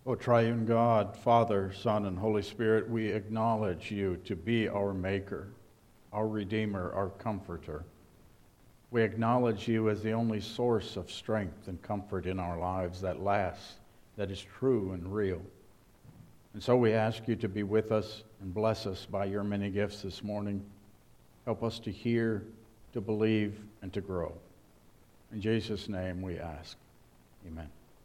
O triune God, Father, Son, and Holy Spirit, we acknowledge you to be our Maker, our Redeemer, our Comforter. We acknowledge you as the only source of strength and comfort in our lives that lasts, that is true and real. And so we ask you to be with us and bless us by your many gifts this morning. Help us to hear, to believe, and to grow. In Jesus' name we ask. Amen.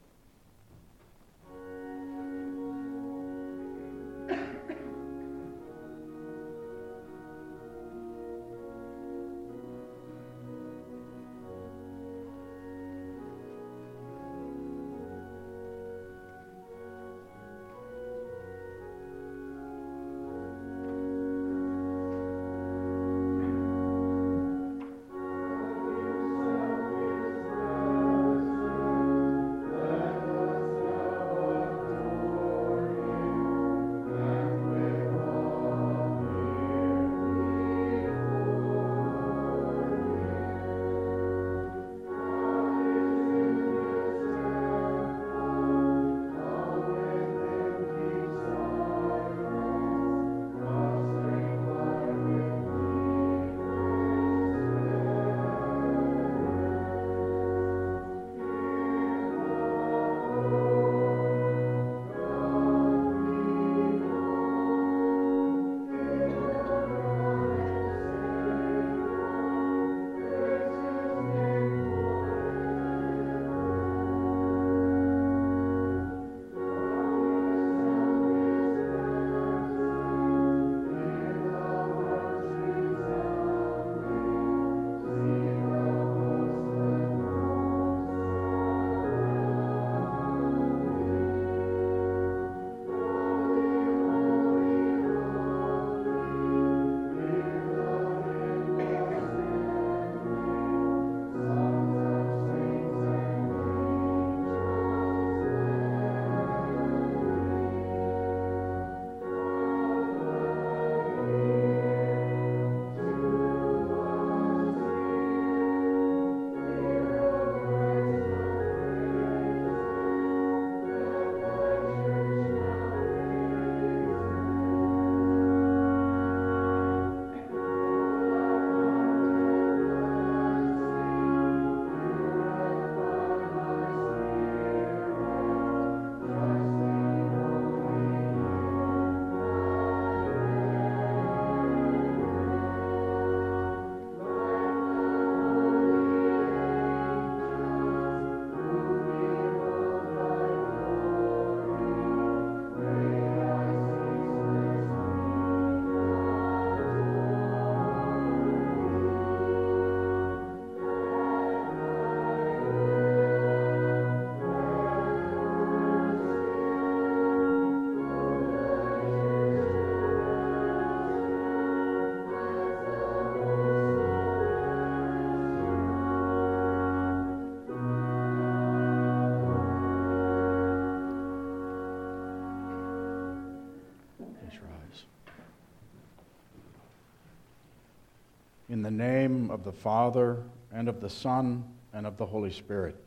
In the name of the Father, and of the Son, and of the Holy Spirit.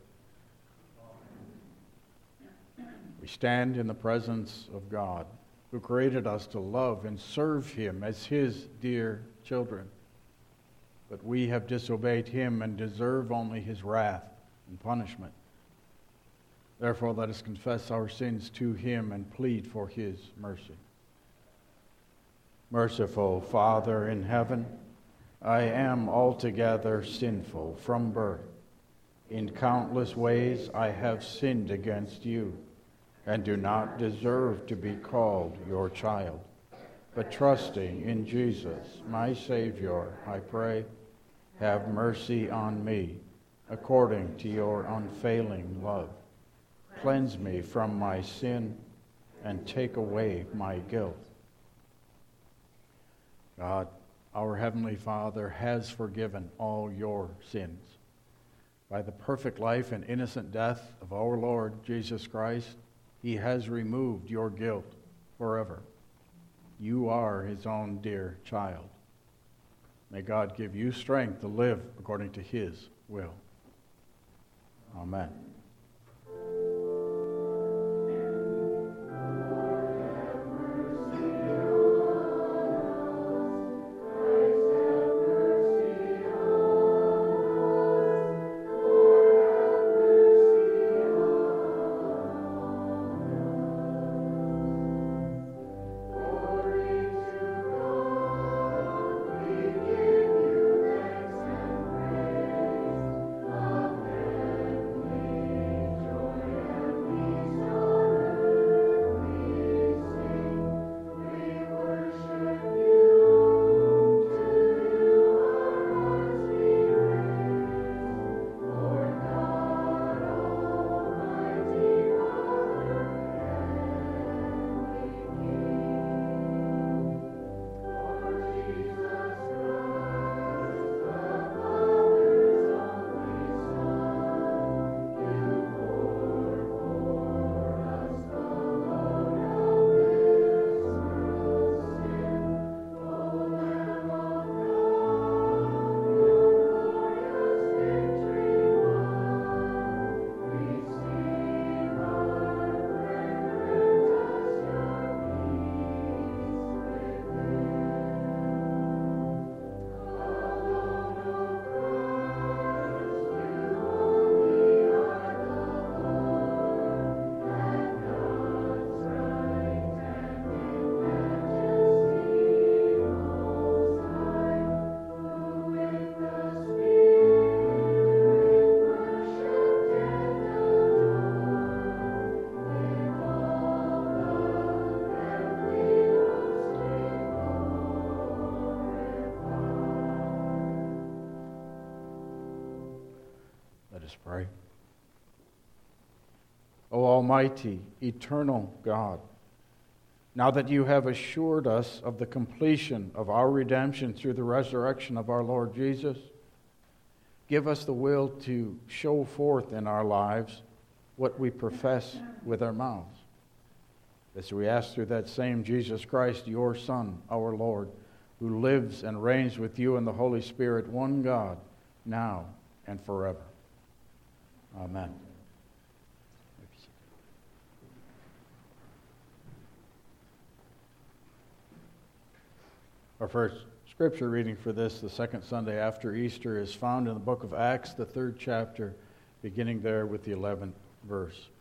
We stand in the presence of God, who created us to love and serve him as his dear children. But we have disobeyed him and deserve only his wrath and punishment. Therefore, let us confess our sins to him and plead for his mercy. Merciful Father in heaven, I am altogether sinful from birth. In countless ways I have sinned against you, and do not deserve to be called your child. But trusting in Jesus, my Savior, I pray, have mercy on me, according to your unfailing love. Cleanse me from my sin, and take away my guilt. God, our Heavenly Father has forgiven all your sins. By the perfect life and innocent death of our Lord Jesus Christ, he has removed your guilt forever. You are his own dear child. May God give you strength to live according to his will. Amen. pray. O Almighty, eternal God, now that you have assured us of the completion of our redemption through the resurrection of our Lord Jesus, give us the will to show forth in our lives what we profess with our mouths. This we ask through that same Jesus Christ, your Son, our Lord, who lives and reigns with you in the Holy Spirit, one God, now and forever. Amen. Our first scripture reading for this, the second Sunday after Easter, is found in the book of Acts, the 3rd chapter, beginning there with the 11th verse.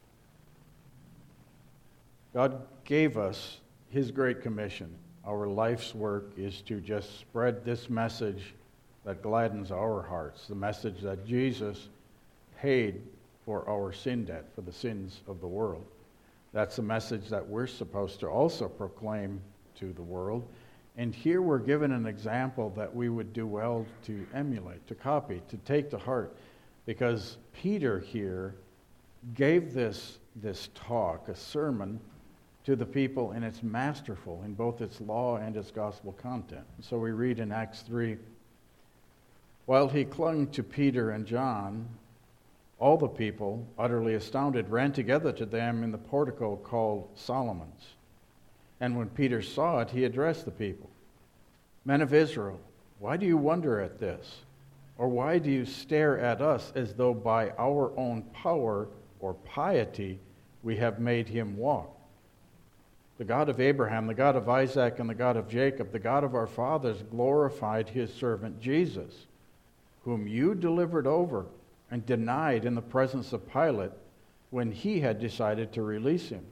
God gave us His great commission. Our life's work is to just spread this message that gladdens our hearts, the message that Jesus paid for our sin debt, for the sins of the world. That's the message that we're supposed to also proclaim to the world. And here we're given an example that we would do well to emulate, to copy, to take to heart. Because Peter here gave this talk, a sermon, to the people, and it's masterful in both its law and its gospel content. So we read in Acts 3, while he clung to Peter and John, all the people, utterly astounded, ran together to them in the portico called Solomon's. And when Peter saw it, he addressed the people. Men of Israel, why do you wonder at this? Or why do you stare at us as though by our own power or piety we have made him walk? The God of Abraham, the God of Isaac, and the God of Jacob, the God of our fathers, glorified his servant Jesus, whom you delivered over and denied in the presence of Pilate when he had decided to release him.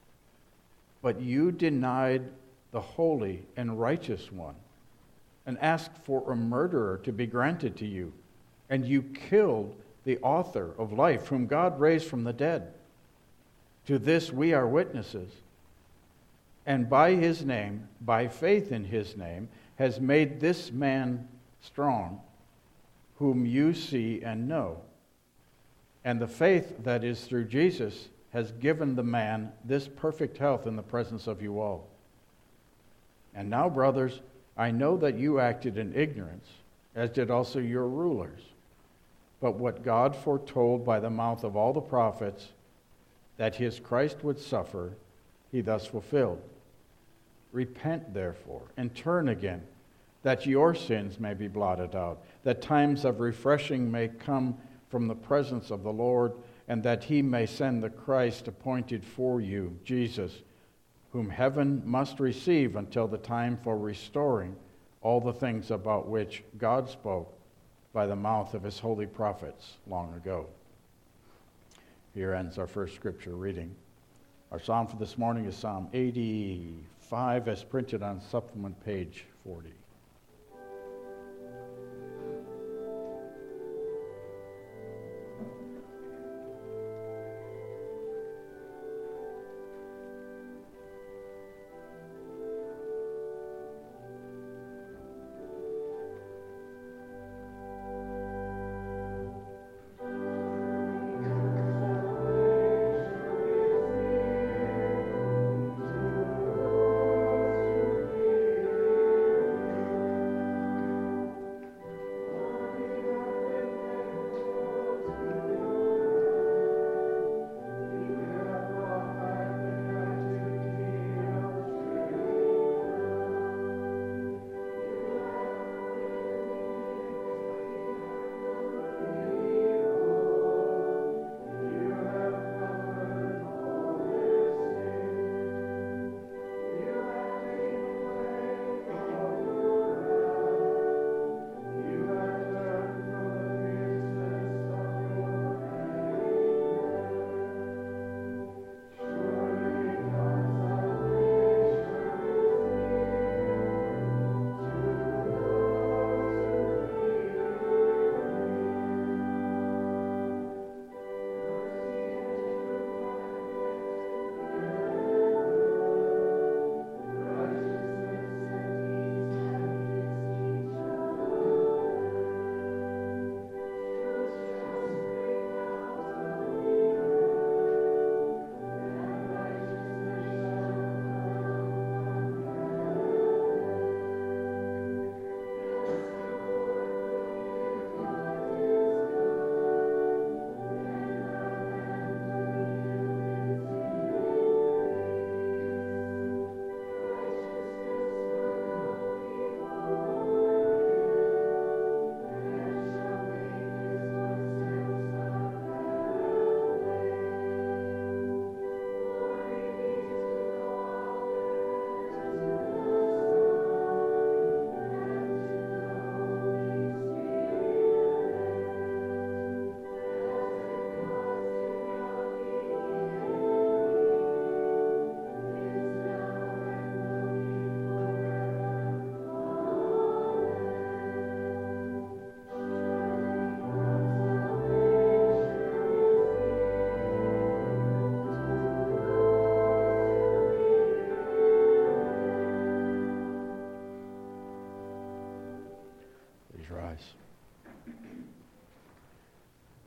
But you denied the holy and righteous one and asked for a murderer to be granted to you, and you killed the author of life, whom God raised from the dead. To this we are witnesses. And by his name, by faith in his name, has made this man strong, whom you see and know. And the faith that is through Jesus has given the man this perfect health in the presence of you all. And now, brothers, I know that you acted in ignorance, as did also your rulers. But what God foretold by the mouth of all the prophets, that his Christ would suffer, he thus fulfilled. Repent, therefore, and turn again, that your sins may be blotted out, that times of refreshing may come from the presence of the Lord, and that he may send the Christ appointed for you, Jesus, whom heaven must receive until the time for restoring all the things about which God spoke by the mouth of his holy prophets long ago. Here ends our first scripture reading. Our psalm for this morning is Psalm 85, as printed on supplement page 40.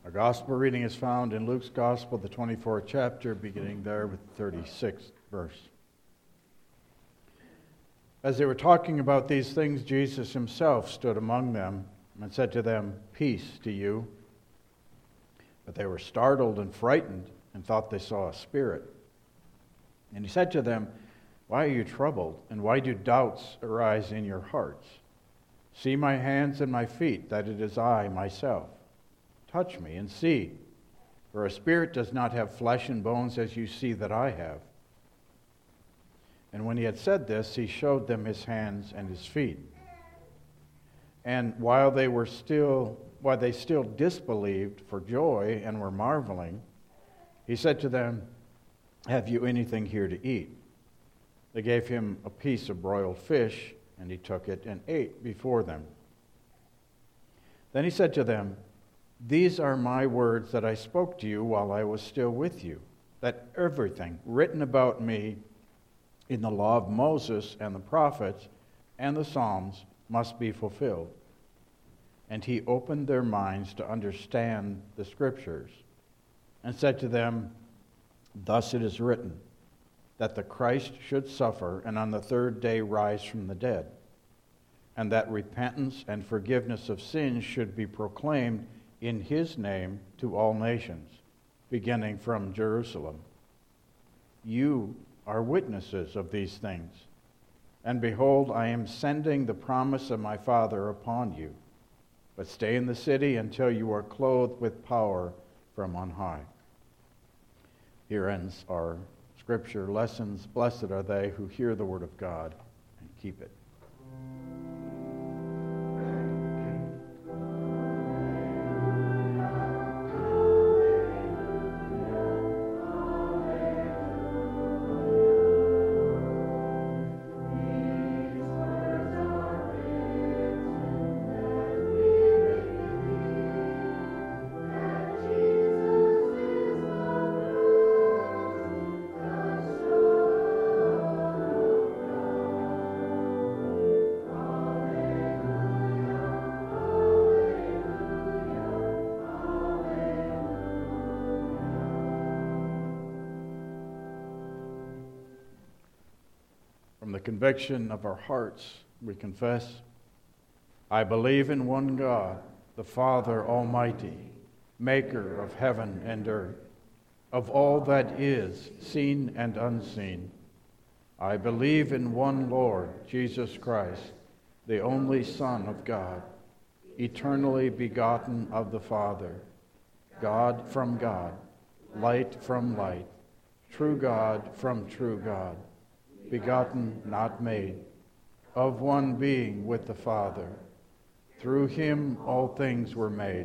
Our gospel reading is found in Luke's Gospel, the 24th chapter, beginning there with the 36th verse. As they were talking about these things, Jesus himself stood among them and said to them, "Peace to you." But they were startled and frightened and thought they saw a spirit. And he said to them, "Why are you troubled, and why do doubts arise in your hearts? See my hands and my feet, that it is I myself. Touch me and see, for a spirit does not have flesh and bones as you see that I have." And when he had said this, he showed them his hands and his feet. And while they still disbelieved for joy and were marveling, he said to them, "Have you anything here to eat?" They gave him a piece of broiled fish, and he took it and ate before them. Then he said to them, "These are my words that I spoke to you while I was still with you, that everything written about me in the law of Moses and the prophets and the Psalms must be fulfilled." And he opened their minds to understand the Scriptures, and said to them, "Thus it is written, that the Christ should suffer and on the third day rise from the dead, and that repentance and forgiveness of sins should be proclaimed in his name to all nations, beginning from Jerusalem. You are witnesses of these things. And behold, I am sending the promise of my Father upon you. But stay in the city until you are clothed with power from on high." Here ends our scripture lessons. Blessed are they who hear the word of God and keep it. From the conviction of our hearts, we confess, "I believe in one God, the Father Almighty, maker of heaven and earth, of all that is seen and unseen. I believe in one Lord, Jesus Christ, the only Son of God, eternally begotten of the Father, God from God, light from light, true God from true God, begotten, not made, of one being with the Father. Through him all things were made.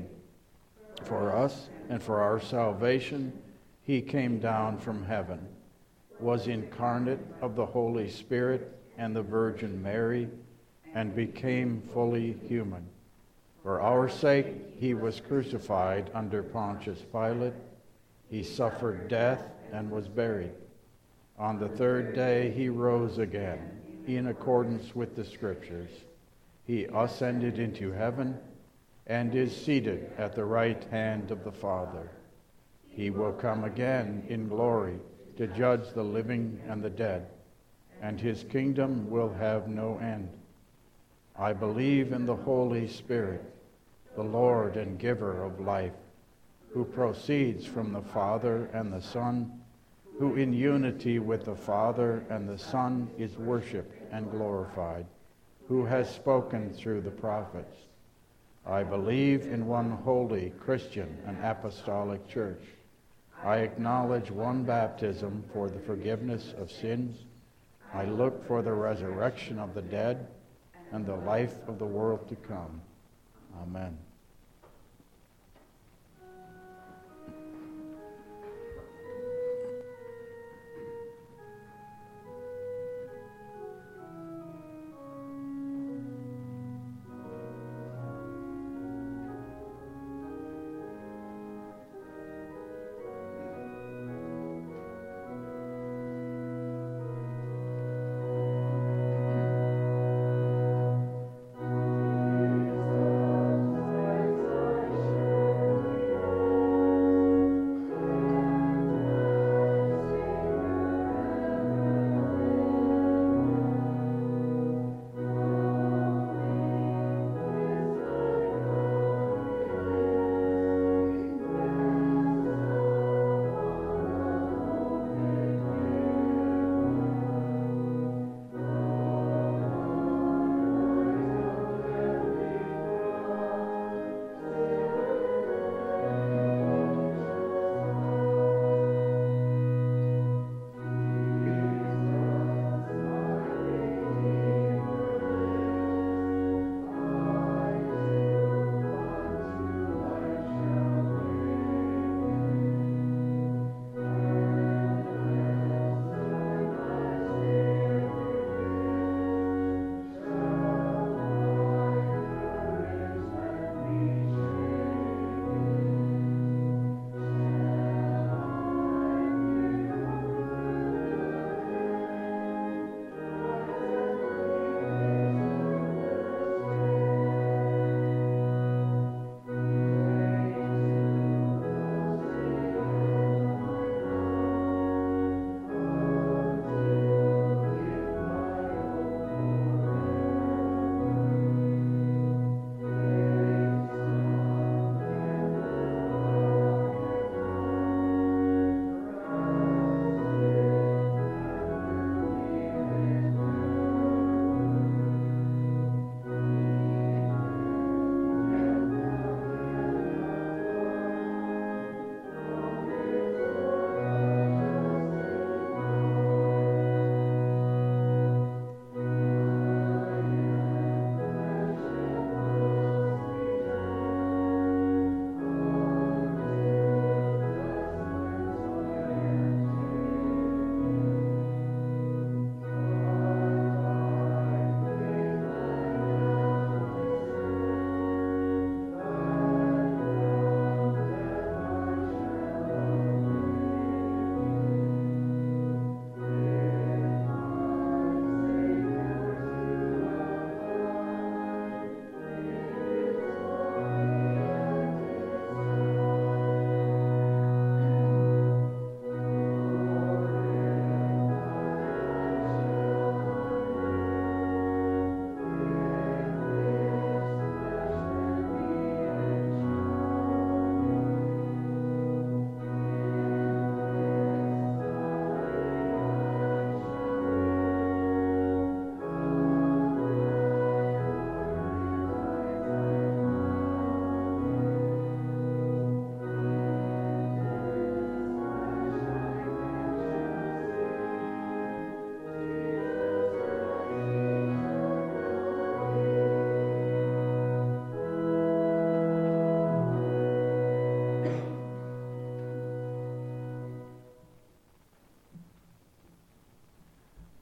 For us and for our salvation, he came down from heaven, was incarnate of the Holy Spirit and the Virgin Mary, and became fully human. For our sake, he was crucified under Pontius Pilate. He suffered death and was buried. On the third day he rose again, in accordance with the Scriptures. He ascended into heaven and is seated at the right hand of the Father. He will come again in glory to judge the living and the dead, and his kingdom will have no end. I believe in the Holy Spirit, the Lord and giver of life, who proceeds from the Father and the Son, who in unity with the Father and the Son is worshipped and glorified, who has spoken through the prophets. I believe in one holy Christian and apostolic church. I acknowledge one baptism for the forgiveness of sins. I look for the resurrection of the dead and the life of the world to come. Amen.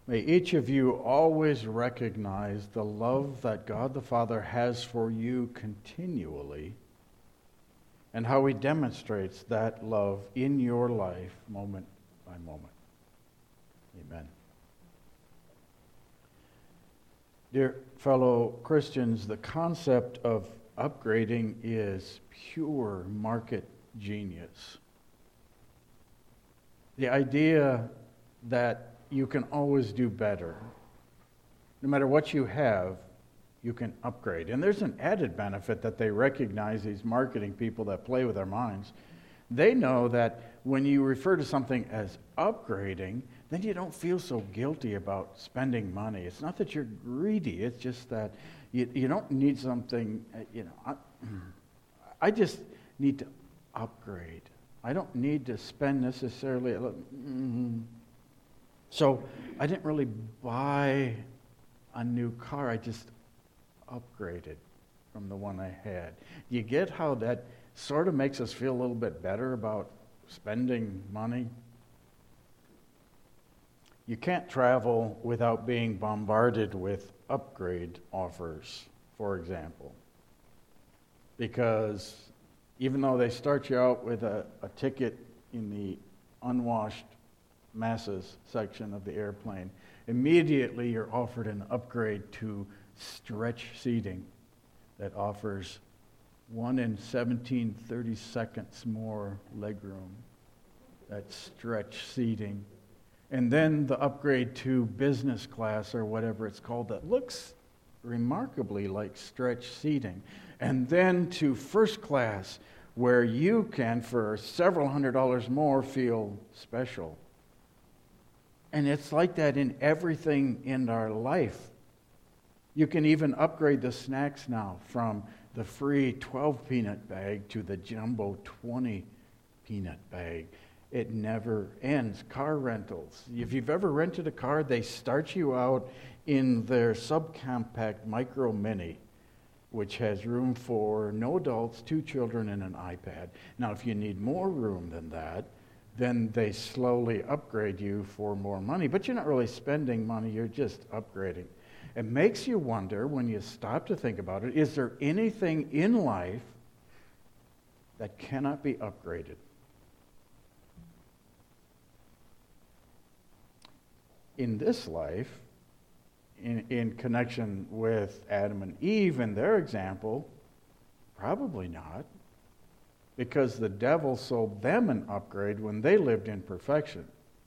May each of you always recognize the love that God the Father has for you continually, and how He demonstrates that love in your life moment by moment. Amen. Dear fellow Christians, the concept of upgrading is pure market genius. The idea that you can always do better. No matter what you have, you can upgrade. And there's an added benefit that they recognize, these marketing people that play with our minds. They know that when you refer to something as upgrading, then you don't feel so guilty about spending money. It's not that you're greedy. It's just that you don't need something, I just need to upgrade. I don't need to spend necessarily. So I didn't really buy a new car. I just upgraded from the one I had. You get how that sort of makes us feel a little bit better about spending money? You can't travel without being bombarded with upgrade offers, for example. Because even though they start you out with a ticket in the unwashed masses section of the airplane, immediately you're offered an upgrade to stretch seating that offers 1 in 17/30 seconds more legroom. That's stretch seating. And then the upgrade to business class or whatever it's called that looks remarkably like stretch seating. And then to first class, where you can, for several $100s more, feel special. And it's like that in everything in our life. You can even upgrade the snacks now from the free 12 peanut bag to the jumbo 20 peanut bag. It never ends. Car rentals. If you've ever rented a car, they start you out in their subcompact Micro Mini, which has room for no adults, 2 children, and an iPad. Now, if you need more room than that, then they slowly upgrade you for more money. But you're not really spending money, you're just upgrading. It makes you wonder, when you stop to think about it, is there anything in life that cannot be upgraded? In this life, in connection with Adam and Eve and their example, probably not. Because the devil sold them an upgrade when they lived in perfection.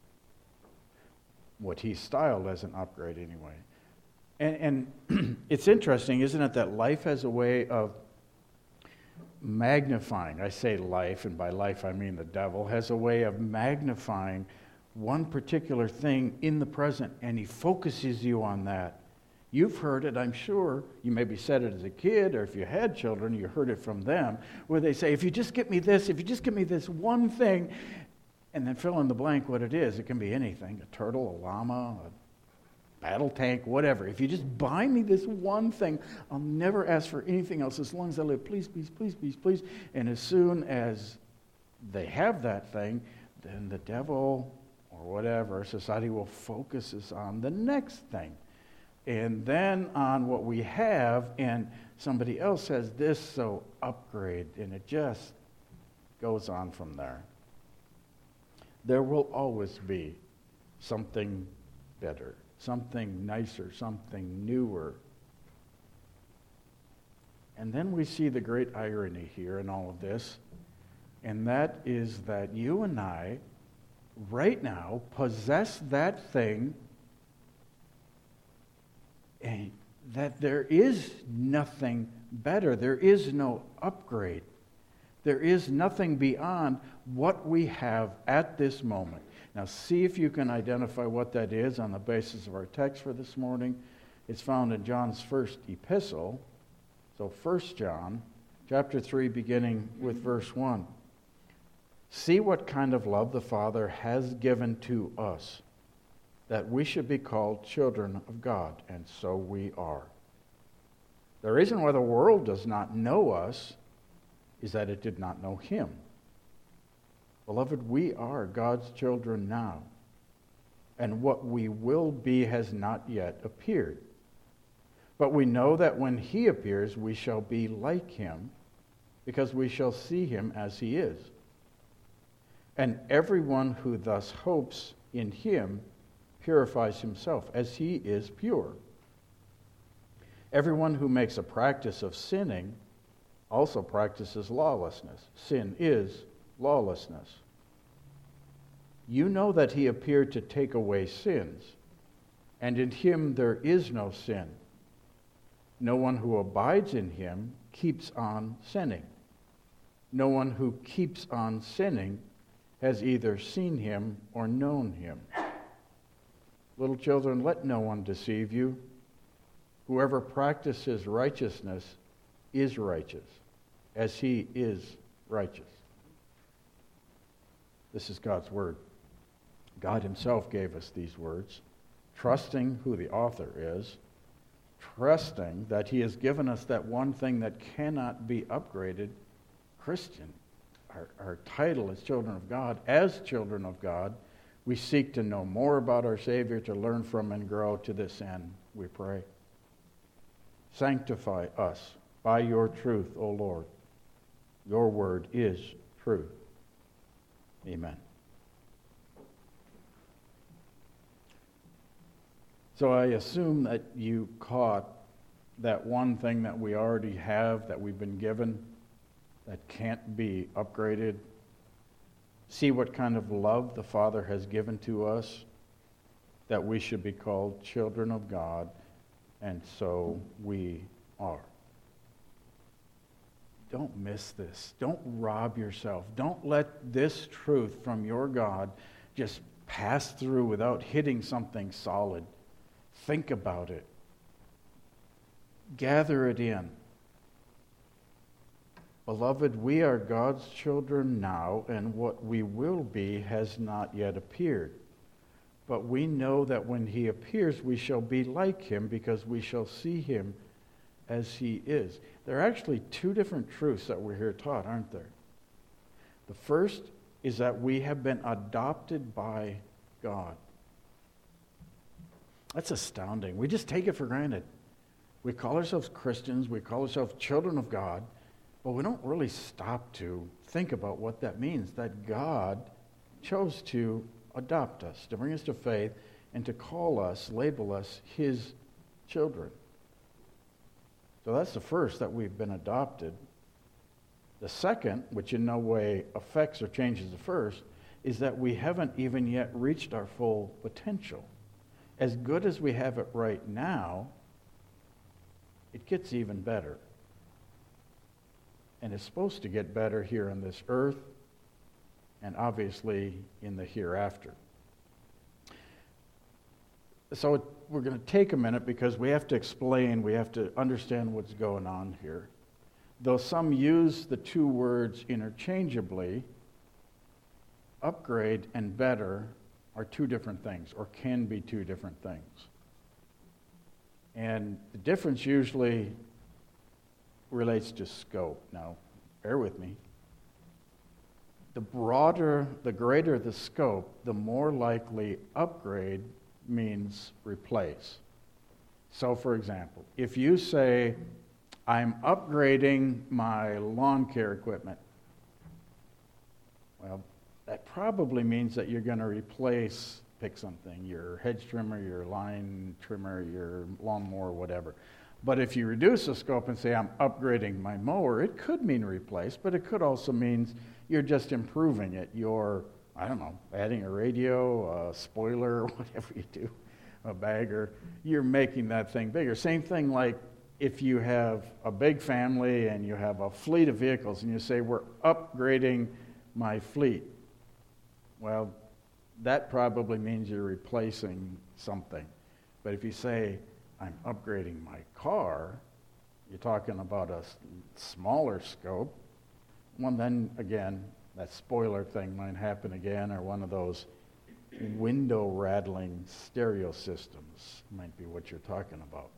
What he styled as an upgrade anyway. And it's interesting, isn't it, that life has a way of magnifying. I say life, and by life I mean the devil, has a way of magnifying one particular thing in the present, and he focuses you on that. You've heard it, I'm sure. You maybe said it as a kid, or if you had children, you heard it from them, where they say, if you just get me this, if you just give me this one thing, and then fill in the blank what it is. It can be anything, a turtle, a llama, a battle tank, whatever. If you just buy me this one thing, I'll never ask for anything else as long as I live. Please, please, please, please, please. And as soon as they have that thing, then the devil or whatever, society will focus us on the next thing. And then on what we have, and somebody else has this, so upgrade, and it just goes on from there. There will always be something better, something nicer, something newer. And then we see the great irony here in all of this, and that is that you and I, right now, possess that thing, and that there is nothing better. There is no upgrade. There is nothing beyond what we have at this moment. Now, see if you can identify what that is on the basis of our text for this morning. It's found in John's first epistle. So 1 John, chapter 3, beginning with verse 1. See what kind of love the Father has given to us, that we should be called children of God, and so we are. The reason why the world does not know us is that it did not know Him. Beloved, we are God's children now. and what we will be has not yet appeared. But we know that when he appears, we shall be like him, because we shall see him as he is. And everyone who thus hopes in him purifies himself, as he is pure. Everyone who makes a practice of sinning also practices lawlessness. Sin is lawlessness. You know that he appeared to take away sins, and in him there is no sin. No one who abides in him keeps on sinning. No one who keeps on sinning has either seen him or known him. Little children, let no one deceive you. Whoever practices righteousness is righteous, as he is righteous. This is God's word. God himself gave us these words, trusting who the author is, trusting that he has given us that one thing that cannot be upgraded, Christian. Our title is children of God. As children of God, we seek to know more about our Savior, to learn from and grow. To this end, we pray. Sanctify us by your truth, O Lord. Your word is truth. Amen. So I assume that you caught that one thing that we already have, that we've been given, that can't be upgraded. See what kind of love the Father has given to us, that we should be called children of God, and so we are. Don't miss this. Don't rob yourself. Don't let this truth from your God just pass through without hitting something solid. Think about it. Gather it in. Beloved, we are God's children now, and what we will be has not yet appeared. But we know that when he appears, we shall be like him, because we shall see him as he is. There are actually two different truths that we're here taught, aren't there? The first is that we have been adopted by God. That's astounding. We just take it for granted. We call ourselves Christians, we call ourselves children of God, but we don't really stop to think about what that means, that God chose to adopt us, to bring us to faith, and to call us, label us his children. So that's the first, that we've been adopted. The second, which in no way affects or changes the first, is that we haven't even yet reached our full potential. As good as we have it right now, it gets even better. And it's supposed to get better here on this earth, and obviously in the hereafter. So we're going to take a minute, because we have to explain, we have to understand what's going on here. Though some use the two words interchangeably, upgrade and better are two different things, or can be two different things. And the difference usually relates to scope. Now, bear with me. The broader, the greater the scope, the more likely upgrade means replace. So, for example, if you say, I'm upgrading my lawn care equipment, well, that probably means that you're going to replace, pick something, your hedge trimmer, your line trimmer, your lawnmower, whatever. But if you reduce the scope and say, I'm upgrading my mower, it could mean replace, but it could also mean you're just improving it. You're, I don't know, adding a radio, a spoiler, whatever you do, a bagger. You're making that thing bigger. Same thing like if you have a big family and you have a fleet of vehicles and you say, we're upgrading my fleet. Well, that probably means you're replacing something. But if you say, I'm upgrading my car, you're talking about a smaller scope. Well, then again, that spoiler thing might happen again, or one of those window rattling stereo systems might be what you're talking about.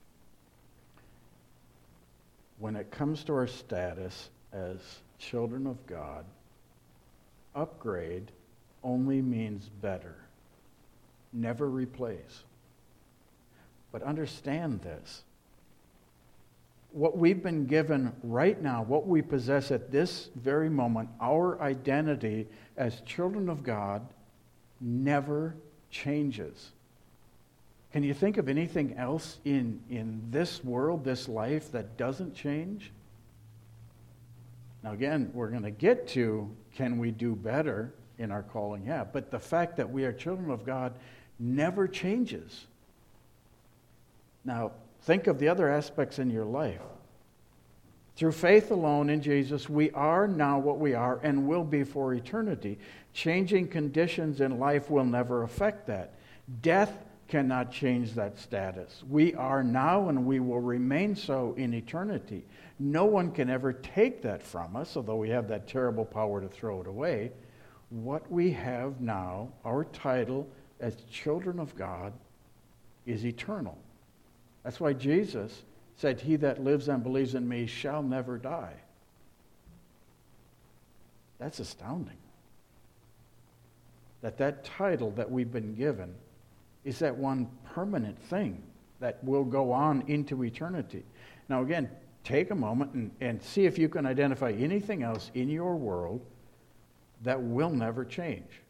When it comes to our status as children of God, upgrade only means better, never replace. But understand this. What we've been given right now, what we possess at this very moment, our identity as children of God never changes. Can you think of anything else in this world, this life, that doesn't change? Now again, we're going to get to, can we do better in our calling? Yeah, but the fact that we are children of God never changes. Now, think of the other aspects in your life. Through faith alone in Jesus, we are now what we are and will be for eternity. Changing conditions in life will never affect that. Death cannot change that status. We are now and we will remain so in eternity. No one can ever take that from us, although we have that terrible power to throw it away. What we have now, our title as children of God, is eternal. That's why Jesus said, "He that lives and believes in me shall never die." That's astounding. That title that we've been given is that one permanent thing that will go on into eternity. Now again, take a moment and see if you can identify anything else in your world that will never change.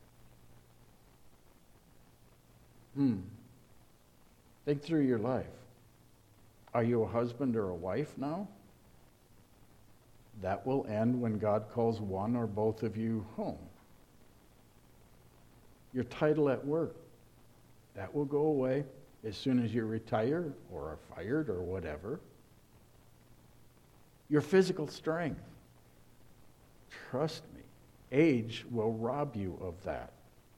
Think through your life. Are you a husband or a wife now? That will end when God calls one or both of you home. Your title at work, that will go away as soon as you retire or are fired or whatever. Your physical strength, trust me, age will rob you of that.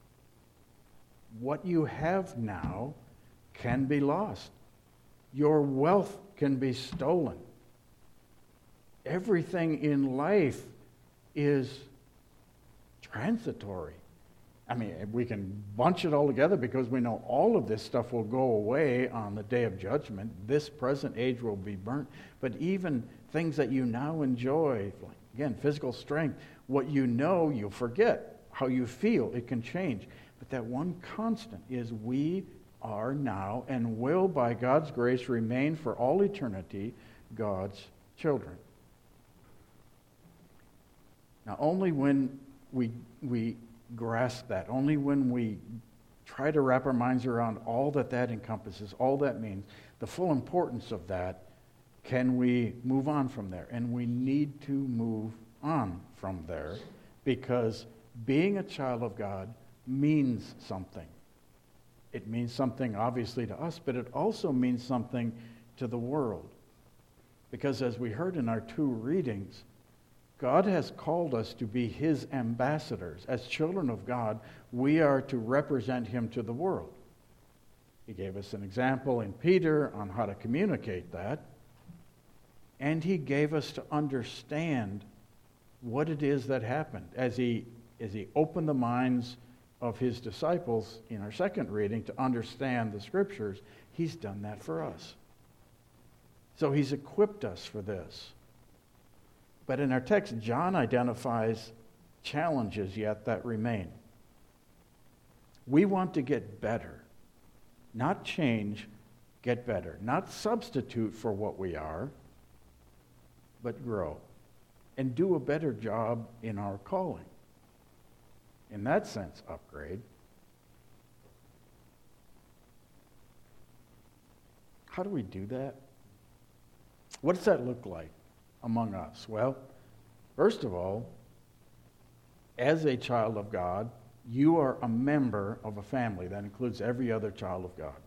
What you have now can be lost. Your wealth can be stolen. Everything in life is transitory. I mean, we can bunch it all together because we know all of this stuff will go away on the day of judgment. This present age will be burnt. But even things that you now enjoy, like, again, physical strength, what you know, you'll forget. How you feel, it can change. But that one constant is we are now and will, by God's grace, remain for all eternity God's children. Now, only when we grasp that, only when we try to wrap our minds around all that encompasses, all that means, the full importance of that, can we move on from there. And we need to move on from there, because being a child of God means something. It means something, obviously, to us, but it also means something to the world. Because as we heard in our two readings, God has called us to be His ambassadors. As children of God, we are to represent Him to the world. He gave us an example in Peter on how to communicate that. And He gave us to understand what it is that happened. As He opened the minds of His disciples in our second reading to understand the Scriptures, He's done that for us. So He's equipped us for this. But in our text, John identifies challenges yet that remain. We want to get better, not change, get better. Not substitute for what we are, but grow and do a better job in our calling. In that sense, upgrade. How do we do that? What does that look like among us? Well, first of all, as a child of God, you are a member of a family. That includes every other child of God.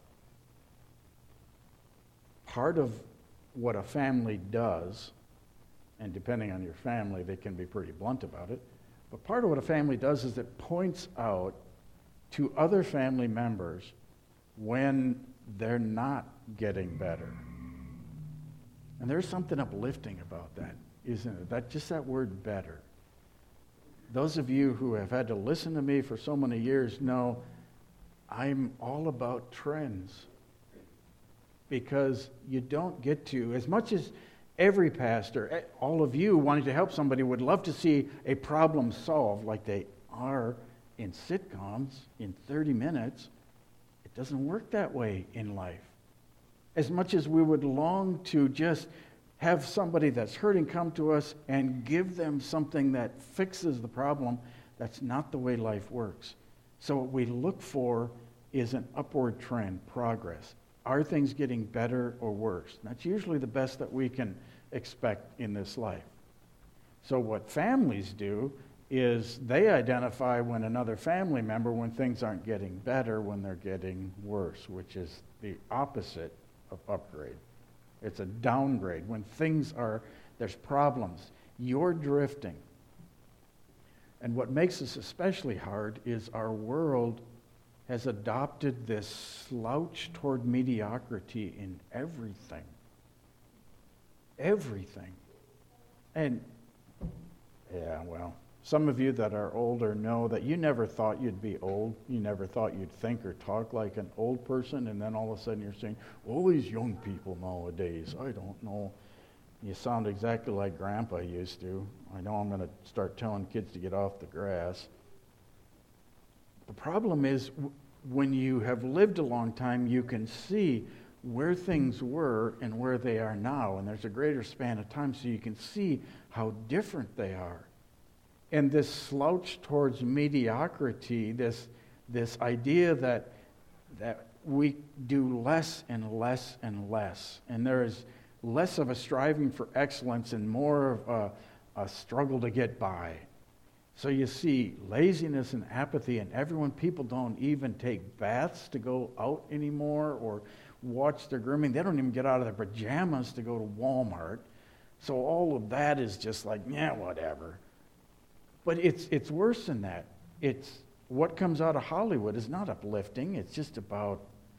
Part of what a family does, and depending on your family, they can be pretty blunt about it, but part of what a family does is it points out to other family members when they're not getting better. And there's something uplifting about that, isn't it? Just that word better. Those of you who have had to listen to me for so many years know I'm all about trends. Because you don't get to, as much as every pastor, all of you wanting to help somebody would love to see a problem solved like they are in sitcoms in 30 minutes, It doesn't work that way in life. As much as we would long to just have somebody that's hurting come to us and give them something that fixes the problem, that's not the way life works. So what we look for is an upward trend, progress. Are things getting better or worse? That's usually the best that we can expect in this life. So what families do is they identify when another family member, when things aren't getting better, when they're getting worse, which is the opposite of upgrade. It's a downgrade. When there's problems, you're drifting. And what makes this especially hard is our world has adopted this slouch toward mediocrity in everything. Everything. And, some of you that are older know that you never thought you'd be old. You never thought you'd think or talk like an old person, and then all of a sudden you're saying, all these young people nowadays, I don't know. You sound exactly like Grandpa used to. I know I'm going to start telling kids to get off the grass. The problem is, when you have lived a long time, you can see where things were and where they are now, and there's a greater span of time, so you can see how different they are. And this slouch towards mediocrity, this idea that we do less and less and less, and there is less of a striving for excellence and more of a struggle to get by. So you see laziness and apathy in everyone. People don't even take baths to go out anymore or watch their grooming. They don't even get out of their pajamas to go to Walmart. So all of that is just like, whatever. But it's worse than that. It's what comes out of Hollywood is not uplifting. It's just about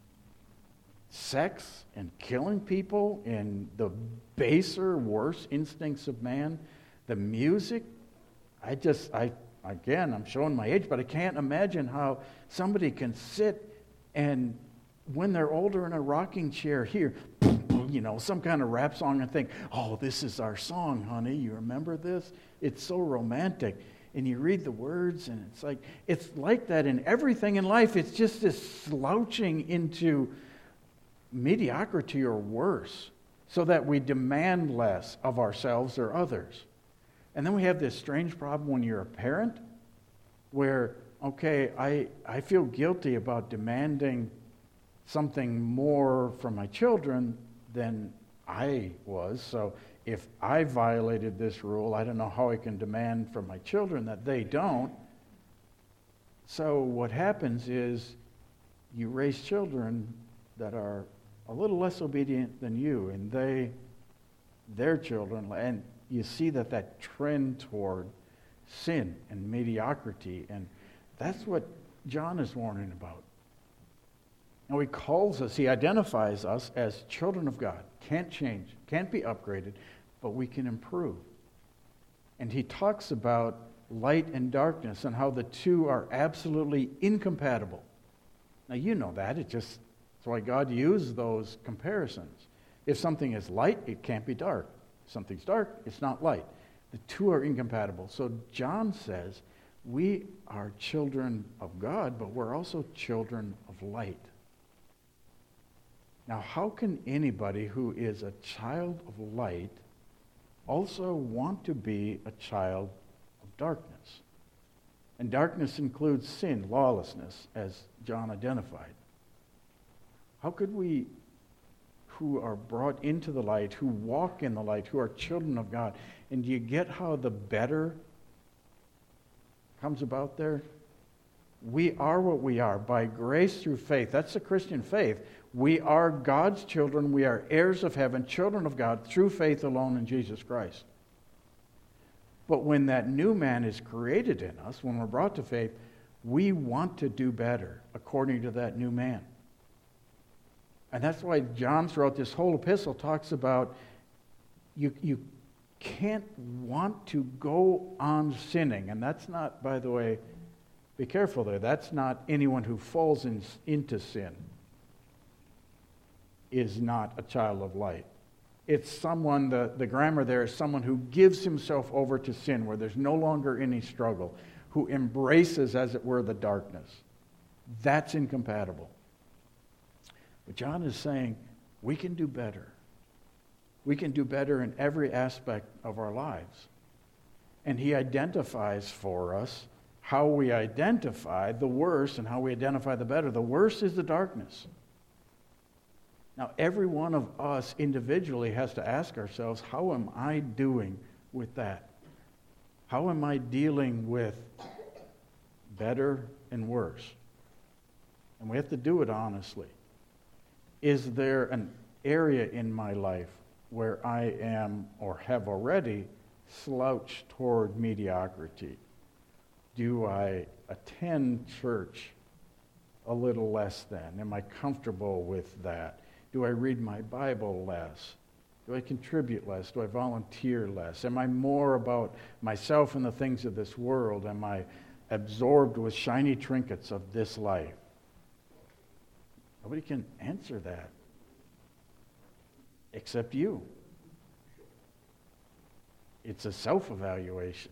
sex and killing people and the baser, worse instincts of man. The music, I'm showing my age, but I can't imagine how somebody can sit and when they're older in a rocking chair hear, some kind of rap song and think, oh, this is our song, honey. You remember this? It's so romantic. And you read the words, and it's like that in everything in life. It's just this slouching into mediocrity or worse, so that we demand less of ourselves or others. And then we have this strange problem when you're a parent, where, I feel guilty about demanding something more from my children than I was. So if I violated this rule, I don't know how I can demand from my children that they don't. So what happens is you raise children that are a little less obedient than you, and their children, and you see that trend toward sin and mediocrity, and that's what John is warning about. Now he identifies us as children of God. Can't change, can't be upgraded, but we can improve. And he talks about light and darkness and how the two are absolutely incompatible. Now you know that. That's why God used those comparisons. If something is light, it can't be dark. If something's dark, it's not light. The two are incompatible. So John says we are children of God, but we're also children of light. Now, how can anybody who is a child of light also want to be a child of darkness? And darkness includes sin, lawlessness, as John identified. How could we, who are brought into the light, who walk in the light, who are children of God, and do you get how the better comes about there? We are what we are by grace through faith. That's the Christian faith. We are God's children. We are heirs of heaven, children of God, through faith alone in Jesus Christ. But when that new man is created in us, when we're brought to faith, we want to do better according to that new man. And that's why John, throughout this whole epistle, talks about you can't want to go on sinning. And that's not, by the way, be careful there, that's not anyone who falls into sin is not a child of light. It's someone, the grammar there is someone who gives himself over to sin, where there's no longer any struggle, who embraces, as it were, the darkness. That's incompatible. But John is saying we can do better. We can do better in every aspect of our lives. And he identifies for us how we identify the worst and how we identify the better. The worst is the darkness. Now, every one of us individually has to ask ourselves, how am I doing with that? How am I dealing with better and worse? And we have to do it honestly. Is there an area in my life where I am or have already slouched toward mediocrity? Do I attend church a little less than? Am I comfortable with that? Do I read my Bible less? Do I contribute less? Do I volunteer less? Am I more about myself and the things of this world? Am I absorbed with shiny trinkets of this life? Nobody can answer that except you. It's a self-evaluation.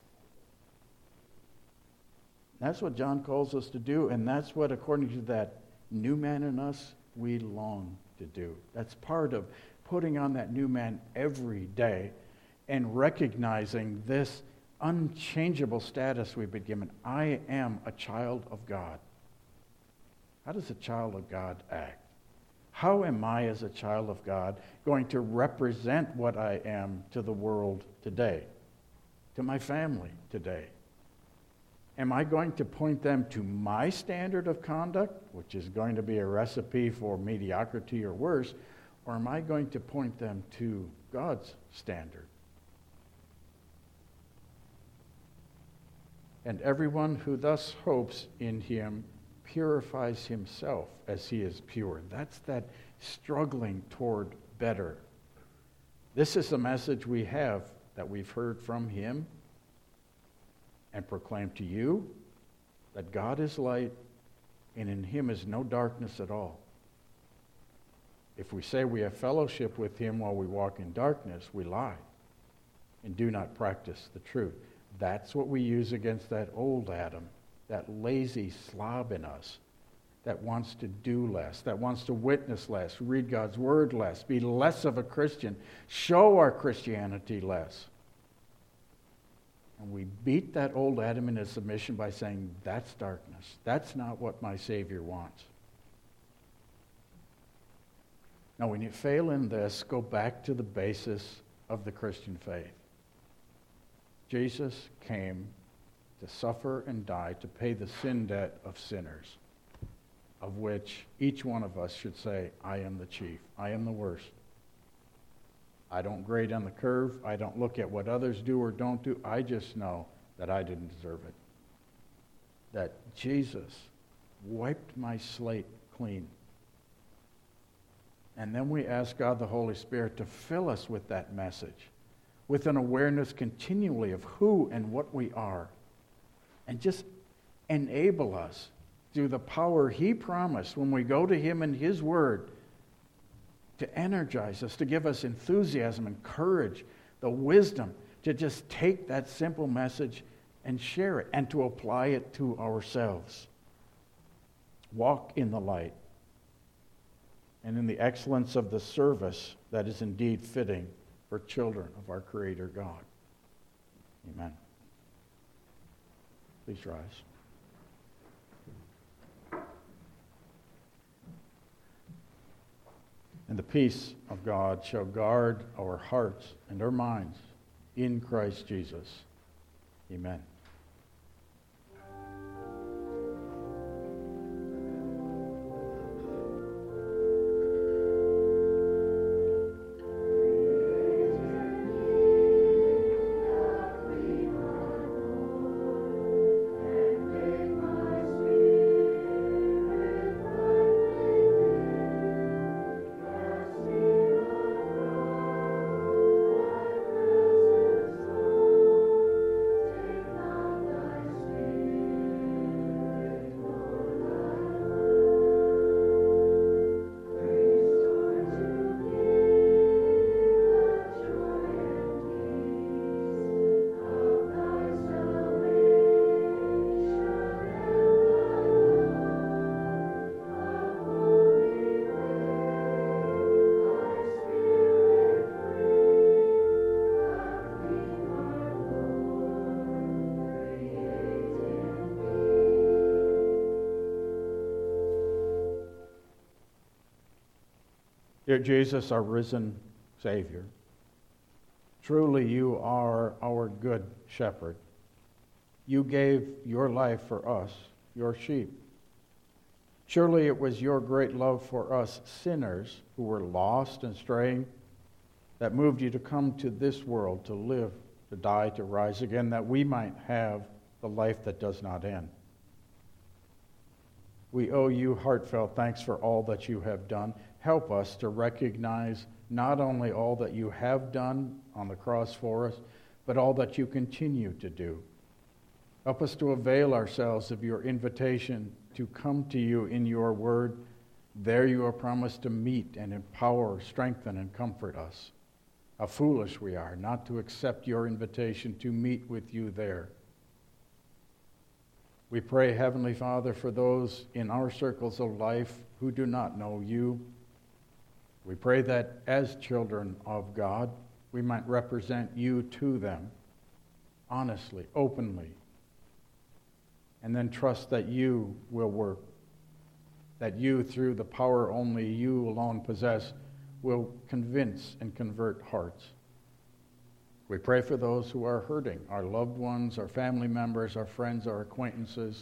That's what John calls us to do, and that's what, according to that new man in us, we long to do. That's part of putting on that new man every day and recognizing this unchangeable status we've been given. I am a child of God. How does a child of God act? How am I, as a child of God, going to represent what I am to the world today, to my family today? Am I going to point them to my standard of conduct, which is going to be a recipe for mediocrity or worse, or am I going to point them to God's standard? And everyone who thus hopes in him purifies himself as he is pure. That's that struggling toward better. This is the message we have that we've heard from him and proclaim to you, that God is light and in him is no darkness at all. If we say we have fellowship with him while we walk in darkness, we lie and do not practice the truth. That's what we use against that old Adam, that lazy slob in us that wants to do less, that wants to witness less, read God's word less, be less of a Christian, show our Christianity less. And we beat that old Adam into submission by saying, that's darkness. That's not what my Savior wants. Now, when you fail in this, go back to the basis of the Christian faith. Jesus came to suffer and die to pay the sin debt of sinners, of which each one of us should say, I am the chief. I am the worst. I don't grade on the curve. I don't look at what others do or don't do. I just know that I didn't deserve it. That Jesus wiped my slate clean. And then we ask God the Holy Spirit to fill us with that message, with an awareness continually of who and what we are, and just enable us through the power he promised when we go to him in his word to energize us, to give us enthusiasm and courage, the wisdom to just take that simple message and share it and to apply it to ourselves. Walk in the light and in the excellence of the service that is indeed fitting for children of our Creator God. Amen. Please rise. And the peace of God shall guard our hearts and our minds in Christ Jesus. Amen. Dear Jesus, our risen Savior, truly you are our good shepherd. You gave your life for us, your sheep. Surely it was your great love for us sinners who were lost and straying that moved you to come to this world to live, to die, to rise again, that we might have the life that does not end. We owe you heartfelt thanks for all that you have done. Help us to recognize not only all that you have done on the cross for us, but all that you continue to do. Help us to avail ourselves of your invitation to come to you in your word. There you are promised to meet and empower, strengthen, and comfort us. How foolish we are not to accept your invitation to meet with you there. We pray, Heavenly Father, for those in our circles of life who do not know you. We pray that as children of God, we might represent you to them honestly, openly, and then trust that you will work, that you, through the power only you alone possess, will convince and convert hearts. We pray for those who are hurting, our loved ones, our family members, our friends, our acquaintances.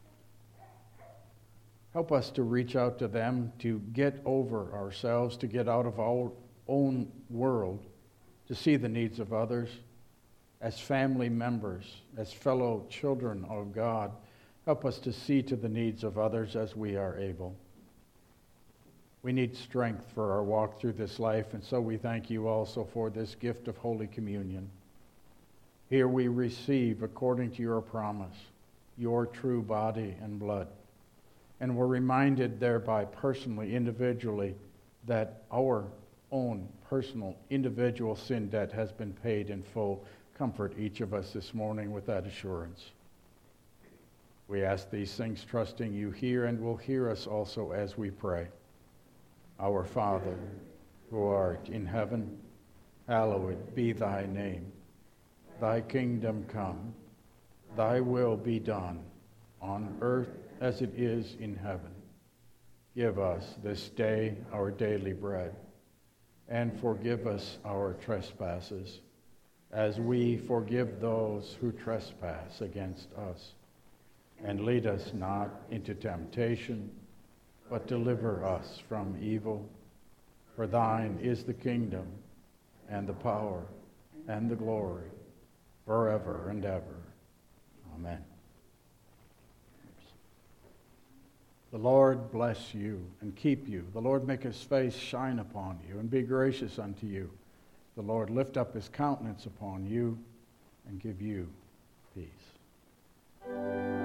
Help us to reach out to them, to get over ourselves, to get out of our own world, to see the needs of others. As family members, as fellow children of God, help us to see to the needs of others as we are able. We need strength for our walk through this life, and so we thank you also for this gift of Holy Communion. Here we receive, according to your promise, your true body and blood. And we're reminded thereby personally, individually, that our own personal, individual sin debt has been paid in full. Comfort each of us this morning with that assurance. We ask these things trusting you hear and will hear us also as we pray. Our Father, who art in heaven, hallowed be thy name. Thy kingdom come, thy will be done, on earth as it is in heaven. Give us this day our daily bread, and forgive us our trespasses, as we forgive those who trespass against us. And lead us not into temptation, but deliver us from evil. For thine is the kingdom, and the power, and the glory, forever and ever. Amen. The Lord bless you and keep you. The Lord make his face shine upon you and be gracious unto you. The Lord lift up his countenance upon you and give you peace.